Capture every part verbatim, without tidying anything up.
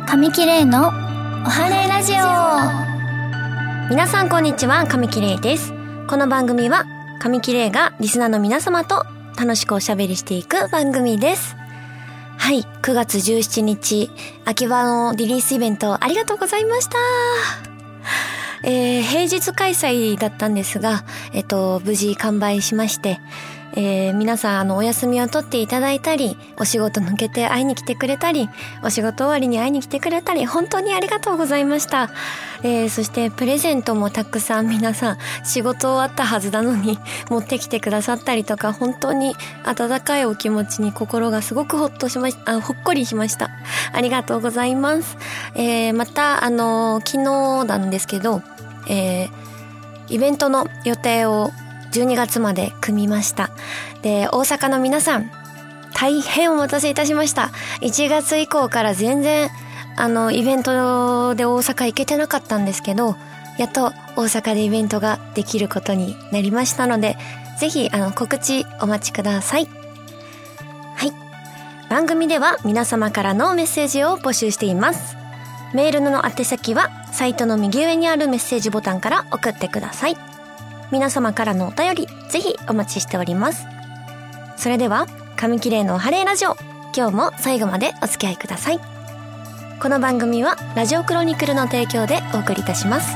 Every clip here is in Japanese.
神木玲のおはれラジオ。 皆さんこんにちは、神木玲です。この番組は神木玲がリスナーの皆様と楽しくおしゃべりしていく番組です。はい、くがつじゅうしちにち秋葉のリリースイベントありがとうございました。えー、平日開催だったんですが、えっと無事完売しまして、えー、皆さんあのお休みを取っていただいたり、お仕事抜けて会いに来てくれたり、お仕事終わりに会いに来てくれたり、本当にありがとうございました。えー、そしてプレゼントもたくさん皆さん仕事終わったはずなのに持ってきてくださったりとか、本当に温かいお気持ちに心がすごくほっとしましあほっこりしました。ありがとうございます。えー、またあの昨日なんですけど、えー、イベントの予定をじゅうにがつまで組みました。で、大阪の皆さん大変お待たせいたしました。いちがつ以降から全然あのイベントで大阪行けてなかったんですけど、やっと大阪でイベントができることになりましたので、ぜひあの告知お待ちください。はい、番組では皆様からのメッセージを募集しています。メールの宛先はサイトの右上にあるメッセージボタンから送ってください。皆様からのお便りぜひお待ちしております。それでは神木玲のおはれラジオ、今日も最後までお付き合いください。この番組はラジオクロニクルの提供でお送りいたします。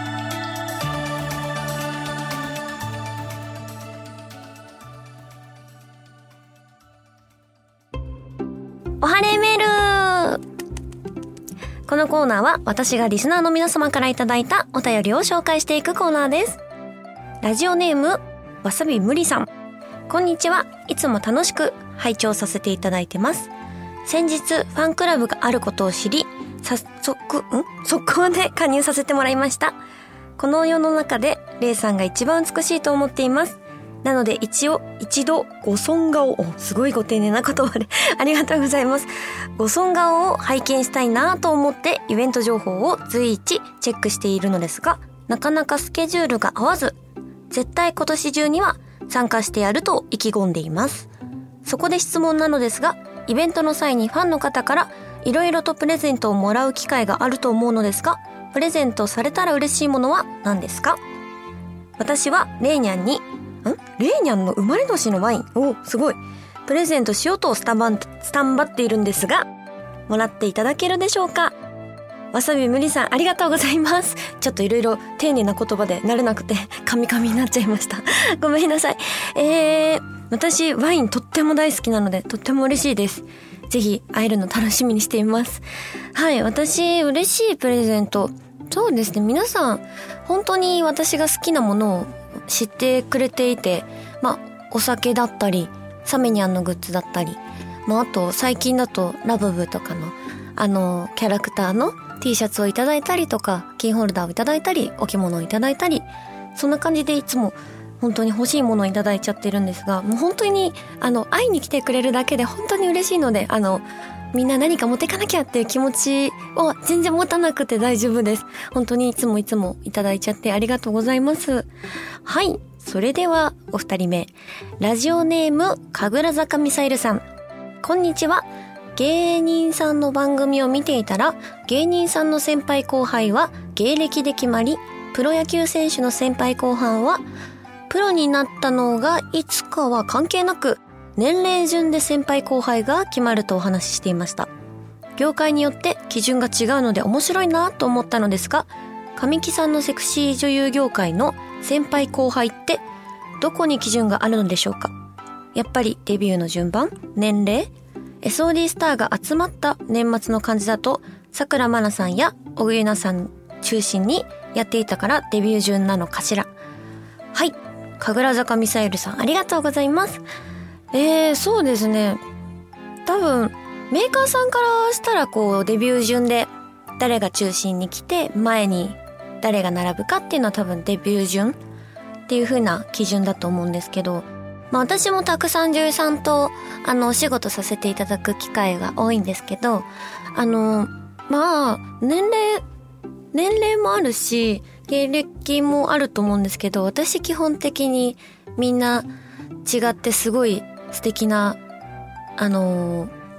おはれメール。このコーナーは私がリスナーの皆様からいただいたお便りを紹介していくコーナーです。ラジオネームわさびむりさん、こんにちは。いつも楽しく拝聴させていただいてます。先日ファンクラブがあることを知り、早速ん速攻で加入させてもらいました。この世の中でレイさんが一番美しいと思っています。なので一応一度ご尊顔を、すごいご丁寧な言葉でありがとうございます。ご尊顔を拝見したいなと思ってイベント情報を随一チェックしているのですが、なかなかスケジュールが合わず、絶対今年中には参加してやると意気込んでいます。そこで質問なのですが、イベントの際にファンの方からいろいろとプレゼントをもらう機会があると思うのですが、プレゼントされたら嬉しいものは何ですか？私はレイニャンにんレイニャンの生まれ年のワインをすごいプレゼントしようとスタンバンスタンバっているんですが、もらっていただけるでしょうか？わさびむりさん、ありがとうございます。ちょっといろいろ丁寧な言葉で慣れなくてカミカミになっちゃいました。ごめんなさい。えー、私ワインとっても大好きなのでとっても嬉しいです。ぜひ会えるの楽しみにしています。はい、私嬉しいプレゼント、そうですね、皆さん本当に私が好きなものを知ってくれていて、まあお酒だったりサメニャンのグッズだったり、まああと最近だとラブブとかのあのキャラクターのT シャツをいただいたりとか、キーホルダーをいただいたり、置物をいただいたり、そんな感じでいつも本当に欲しいものをいただいちゃってるんですが、もう本当にあの会いに来てくれるだけで本当に嬉しいので、あのみんな何か持ってかなきゃっていう気持ちを全然持たなくて大丈夫です。本当にいつもいつもいただいちゃってありがとうございます。はい、それではお二人目、ラジオネーム神楽坂ミサイルさん、こんにちは。芸人さんの番組を見ていたら、芸人さんの先輩後輩は芸歴で決まり、プロ野球選手の先輩後輩はプロになったのがいつかは関係なく、年齢順で先輩後輩が決まるとお話ししていました。業界によって基準が違うので面白いなと思ったのですが、神木さんのセクシー女優業界の先輩後輩ってどこに基準があるのでしょうか？やっぱりデビューの順番、年齢、エスオーディー スターが集まった年末の感じだと、桜まなさんや小栗菜さん中心にやっていたからデビュー順なのかしら。はい、神楽坂ミサイルさん、ありがとうございます。えー、そうですね、多分メーカーさんからしたらこうデビュー順で誰が中心に来て前に誰が並ぶかっていうのは多分デビュー順っていう風な基準だと思うんですけど、まあ私もたくさん女優さんとあのお仕事させていただく機会が多いんですけど、あのまあ年齢年齢もあるし経歴もあると思うんですけど、私基本的にみんな違ってすごい素敵なあの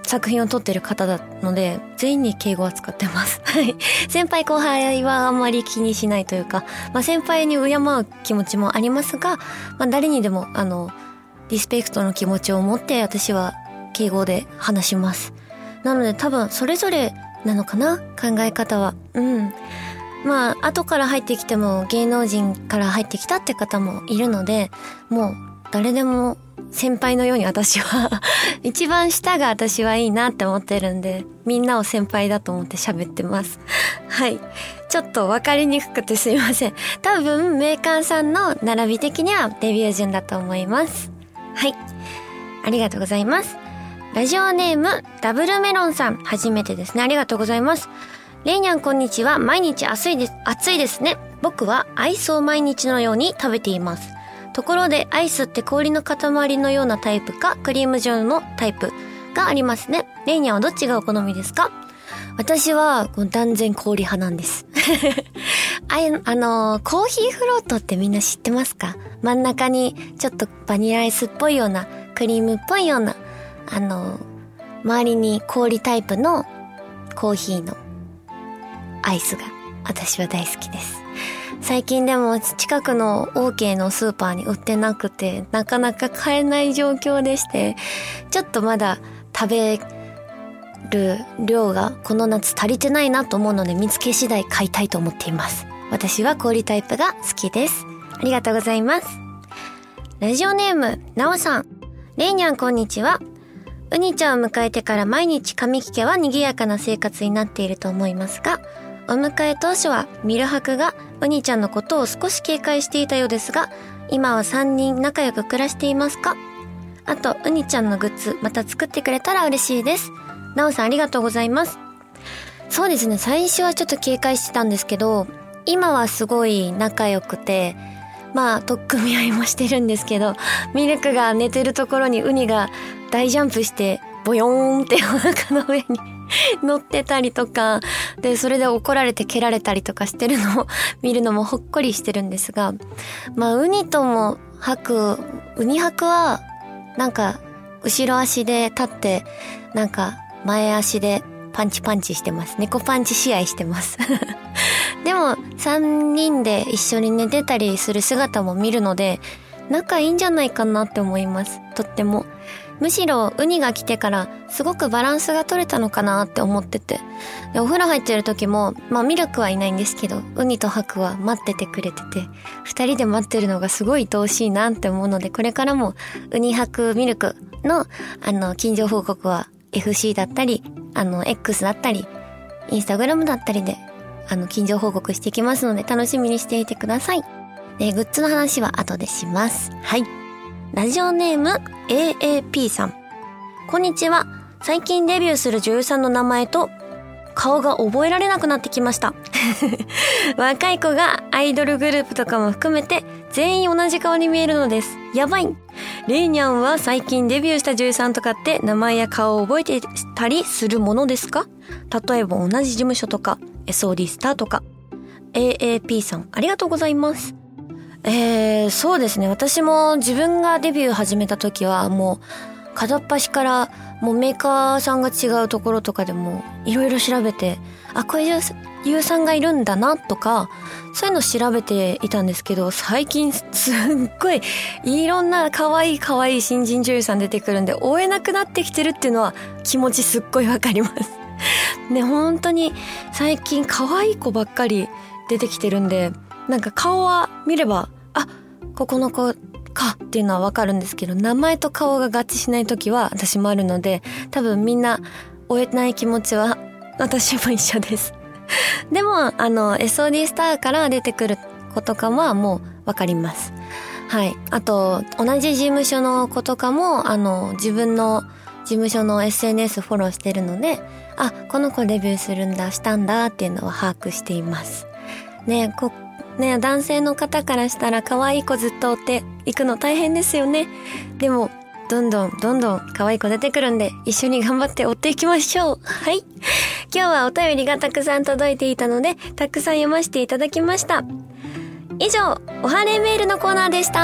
作品を撮ってる方なので全員に敬語は使ってます先輩後輩はあんまり気にしないというか、まあ、先輩に敬う気持ちもありますが、まあ、誰にでもあのリスペクトの気持ちを持って私は敬語で話します。なので多分それぞれなのかな、考え方は。うんまあ後から入ってきても芸能人から入ってきたって方もいるので、もう誰でも先輩のように私は一番下が私はいいなって思ってるんで、みんなを先輩だと思って喋ってますはいちょっと分かりにくくてすいません。多分メーカーさんの並び的にはデビュー順だと思います。はいありがとうございます。ラジオネームダブルメロンさん、初めてですね。ありがとうございます。レイニャンこんにちは。毎日暑いです。暑いですね。僕はアイスを毎日のように食べています。ところでアイスって氷の塊のようなタイプかクリーム状のタイプがありますね。レイニャンはどっちがお好みですか？私は断然氷派なんですあ, あのコーヒーフロートってみんな知ってますか？真ん中にちょっとバニラアイスっぽいようなクリームっぽいようなあの周りに氷タイプのコーヒーのアイスが私は大好きです。最近でも近くの OK のスーパーに売ってなくてなかなか買えない状況でして、ちょっとまだ食べる量がこの夏足りてないなと思うので、見つけ次第買いたいと思っています。私は氷タイプが好きです。ありがとうございます。ラジオネームなおさん、レイニャンこんにちは。ウニちゃんを迎えてから毎日上木家は賑やかな生活になっていると思いますが、お迎え当初はミルハクがウニちゃんのことを少し警戒していたようですが、今はさんにん仲良く暮らしていますか？あとウニちゃんのグッズまた作ってくれたら嬉しいです。なおさんありがとうございます。そうですね、最初はちょっと警戒してたんですけど、今はすごい仲良くて、まあ取っ組み合いもしてるんですけど、ミルクが寝てるところにウニが大ジャンプしてボヨーンってお腹の上に乗ってたりとかで、それで怒られて蹴られたりとかしてるのを見るのもほっこりしてるんですが、まあウニともハク、ウニハクはなんか後ろ足で立ってなんか前足でパンチパンチしてます。猫パンチ試合してますでもさんにんで一緒に寝てたりする姿も見るので仲いいんじゃないかなって思います。とってもむしろウニが来てからすごくバランスが取れたのかなって思ってて、でお風呂入ってる時もまあミルクはいないんですけど、ウニとハクは待っててくれてて、二人で待ってるのがすごい愛おしいなって思うので、これからもウニハクミルクのあの近所報告は エフシー だったりあの X だったりインスタグラムだったりであの近所報告していきますので楽しみにしていてください。でグッズの話は後でします。はい。ラジオネーム エーエーピー さん、こんにちは。最近デビューする女優さんの名前と顔が覚えられなくなってきました若い子がアイドルグループとかも含めて全員同じ顔に見えるのです。やばい。レイニャンは最近デビューした女優さんとかって名前や顔を覚えてたりするものですか？例えば同じ事務所とか エスオーディー スターとか。 エーエーピー さんありがとうございます。えー、そうですね。私も自分がデビュー始めた時はもう片っ端からもうメーカーさんが違うところとかでもいろいろ調べて、あ、こういう女優さんがいるんだなとかそういうの調べていたんですけど、最近すっごいいろんな可愛い可愛い新人女優さん出てくるんで追えなくなってきてるっていうのは気持ちすっごいわかりますね。本当に最近可愛い子ばっかり出てきてるんで、なんか顔は見ればあ、ここの子かっていうのはわかるんですけど、名前と顔が合致しない時は私もあるので、多分みんな追えない気持ちは私も一緒ですでもあの エスオーディー スターから出てくる子とかはもうわかります。はい。あと同じ事務所の子とかもあの自分の事務所の エスエヌエス フォローしてるので、あ、この子デビューするんだしたんだっていうのは把握していますね。こね、男性の方からしたら可愛い子ずっと追っていくの大変ですよね。でもどんどんどんどん可愛い子出てくるんで一緒に頑張って追っていきましょう。はい。今日はお便りがたくさん届いていたのでたくさん読ませていただきました。以上、おはれメールのコーナーでした。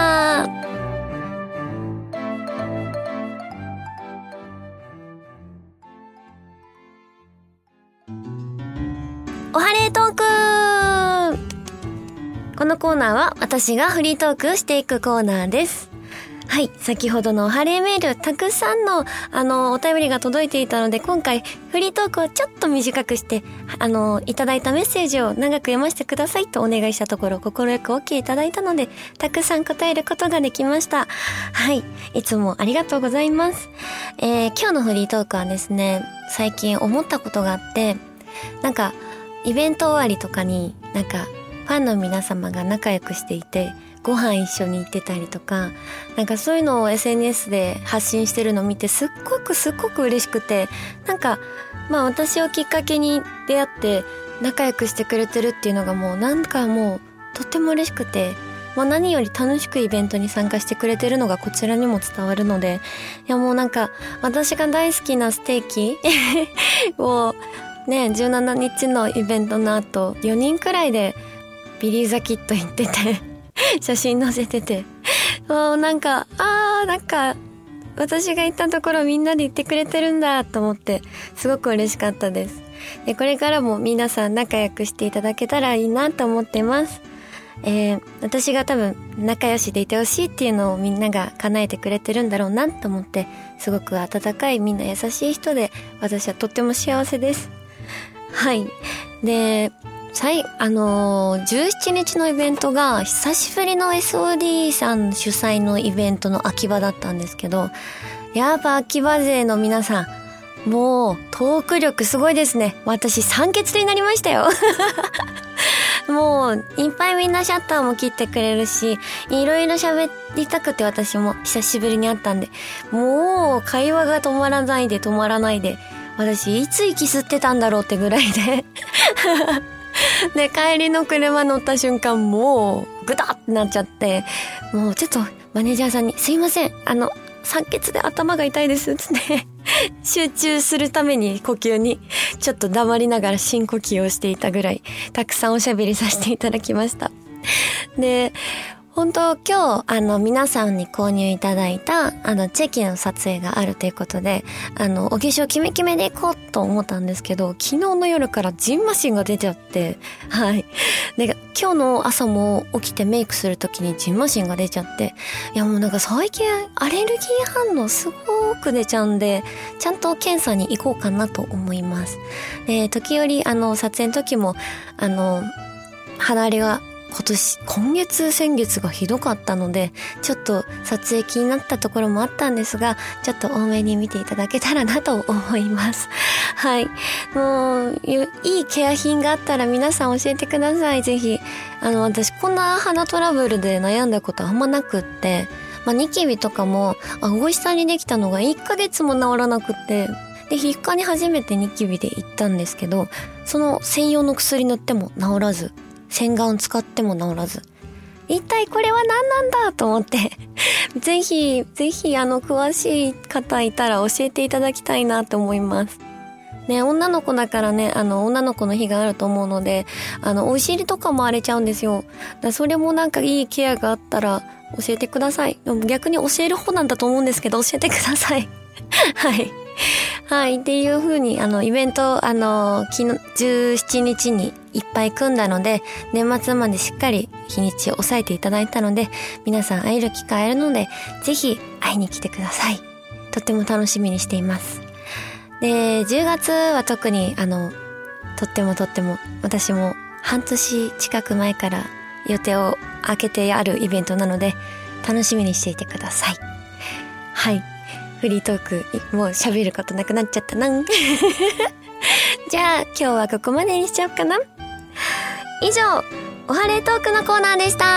レートーク。このコーナーは私がフリートークしていくコーナーです。はい、先ほどのおはれメール、たくさんのあのお便りが届いていたので、今回フリートークをちょっと短くしてあのいただいたメッセージを長く読ませてくださいとお願いしたところ、快く OK いただいたので、たくさん答えることができました。はい、いつもありがとうございます。えー、今日のフリートークはですね、最近思ったことがあって、なんかイベント終わりとかになんかファンの皆様が仲良くしていて、ご飯一緒に行ってたりとか、なんかそういうのを エスエヌエス で発信してるのを見て、すっごくすっごく嬉しくて、なんかまあ私をきっかけに出会って仲良くしてくれてるっていうのがもうなんかもうとっても嬉しくて、まあ何より楽しくイベントに参加してくれてるのがこちらにも伝わるので、いやもうなんか私が大好きなステーキをね、じゅうしちにちのイベントの後よにんくらいでビリーザキッド行ってて写真載せてて、もうなんかあーなんか私が行ったところみんなで行ってくれてるんだと思ってすごく嬉しかったです。でこれからも皆さん仲良くしていただけたらいいなと思ってます。えー、私が多分仲良しでいてほしいっていうのをみんなが叶えてくれてるんだろうなと思って、すごく温かいみんな優しい人で、私はとっても幸せです。はい。で最あのー、じゅうしちにちのイベントが久しぶりの エスオーディー さん主催のイベントの秋葉だったんですけど、やっぱ秋葉勢の皆さんもうトーク力すごいですね。私酸欠になりましたよもういっぱいみんなシャッターも切ってくれるし、いろいろ喋りたくて、私も久しぶりに会ったんで、もう会話が止まらないで止まらないで、私いつ息吸ってたんだろうってぐらいでで帰りの車乗った瞬間もうグタってなっちゃって、もうちょっとマネージャーさんにすいません、あの酸欠で頭が痛いですつって集中するために呼吸にちょっと黙りながら深呼吸をしていたぐらい、たくさんおしゃべりさせていただきました。で本当今日あの皆さんに購入いただいたあのチェキの撮影があるということで、あのお化粧キメキメでいこうと思ったんですけど、昨日の夜からジンマシンが出ちゃって、はい。で今日の朝も起きてメイクするときにジンマシンが出ちゃって、いやもうなんか最近アレルギー反応すごく出ちゃうんで、ちゃんと検査に行こうかなと思います。で時折あの撮影の時もあの肌荒れが今年今月先月がひどかったので、ちょっと撮影気になったところもあったんですが、ちょっと多めに見ていただけたらなと思います。はい、もういいケア品があったら皆さん教えてください。ぜひ。あの私こんな肌トラブルで悩んだことあんまなくって、まあ、ニキビとかも顎下にできたのがいっかげつも治らなくって、で皮膚科に初めてニキビで行ったんですけど、その専用の薬塗っても治らず、洗顔使っても治らず、一体これは何なんだと思ってぜひぜひあの詳しい方いたら教えていただきたいなと思いますね。女の子だからね、あの女の子の日があると思うので、あのお尻とかも荒れちゃうんですよ。だそれもなんかいいケアがあったら教えてください。でも逆に教える方なんだと思うんですけど、教えてくださいはいはい、っていう風にあのイベントあの昨日じゅうしちにちにいっぱい組んだので、年末までしっかり日にちを抑えていただいたので、皆さん会える機会あるのでぜひ会いに来てください。とっても楽しみにしています。でじゅうがつは特にあのとってもとっても私も半年近く前から予定を空けてあるイベントなので楽しみにしていてください。はい、フリートークもう喋ることなくなっちゃったなじゃあ今日はここまでにしちゃおうかな。以上、おはれトークのコーナーでした。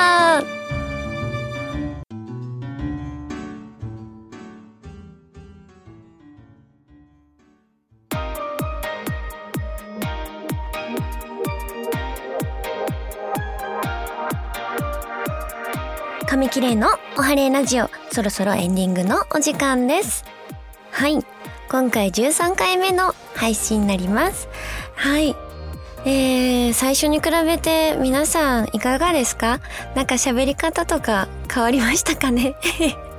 紙切れのおはれラジオ、そろそろエンディングのお時間です。はい、今回じゅうさんかいめの配信になります。はい、えー、最初に比べて皆さんいかがですか？なんか喋り方とか変わりましたかね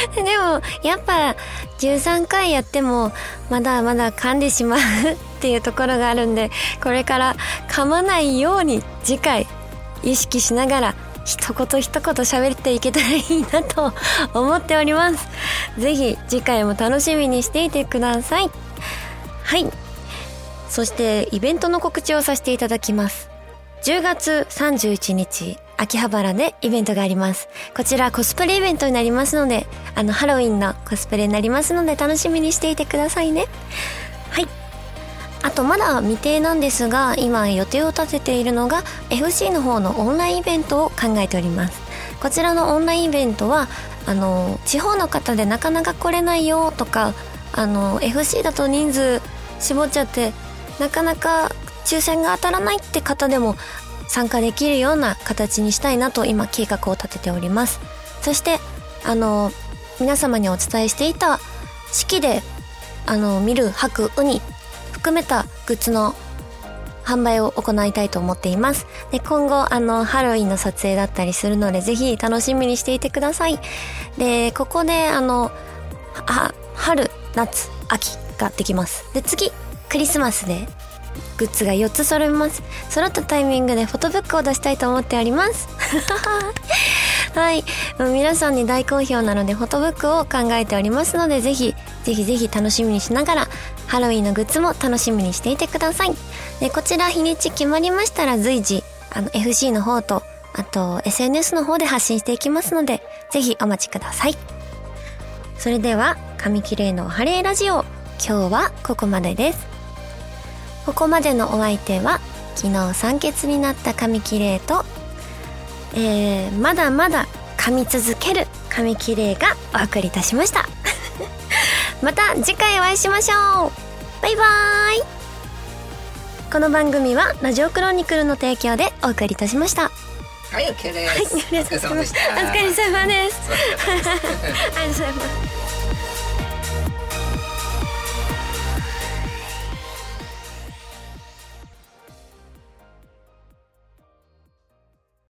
でもやっぱじゅうさんかいやってもまだまだ噛んでしまうっていうところがあるんで、これから噛まないように次回意識しながら一言一言喋っていけたらいいなと思っております。ぜひ次回も楽しみにしていてください。はい。そしてイベントの告知をさせていただきます。じゅうがつさんじゅういちにち秋葉原でイベントがあります。こちらコスプレイベントになりますので、あのハロウィンのコスプレになりますので楽しみにしていてくださいね。はい。あとまだ未定なんですが、今予定を立てているのが エフシー の方のオンラインイベントを考えております。こちらのオンラインイベントはあの地方の方でなかなか来れないよとか、あの エフシー だと人数絞っちゃってなかなか抽選が当たらないって方でも参加できるような形にしたいなと今計画を立てております。そしてあの皆様にお伝えしていた式であの見る履くウニ含めたグッズの販売を行いたいと思っています。で、今後あのハロウィンの撮影だったりするのでぜひ楽しみにしていてください。で、ここであのは春夏秋ができます。で、次クリスマスでグッズがよっつ揃います。揃ったタイミングでフォトブックを出したいと思っておりますはい、皆さんに大好評なのでフォトブックを考えておりますので、ぜひぜひぜひ楽しみにしながらハロウィンのグッズも楽しみにしていてください。で、こちら日にち決まりましたら随時あの エフシー の方とあと エスエヌエス の方で発信していきますので、ぜひお待ちください。それでは紙切れのお晴れラジオ、今日はここまでです。ここまでのお相手は昨日酸欠になった紙切れと、えー、まだまだ噛み続ける紙切れがお送りいたしましたまた次回お会いしましょう。バイバーイ。この番組はラジオクロニクルの提供でお送りいたしました。 はい、 OK です。 はい、お疲れ様でした。お疲れ様ですありがとうございます。